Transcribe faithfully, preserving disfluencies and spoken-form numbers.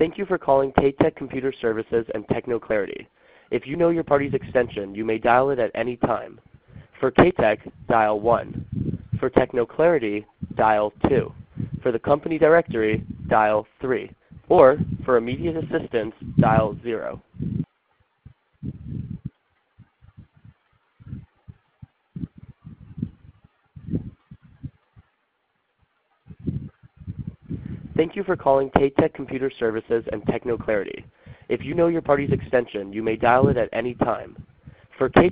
Thank you for calling TateTech Computer Services and TechnoClarity. If you know your party's extension, you may dial it at any time. For TateTech, dial one. For TechnoClarity, dial two. For the company directory, dial three. Or, for immediate assistance, dial zero. Thank you for calling TateTech Computer Services and TechnoClarity. If you know your party's extension, you may dial it at any time. For Tate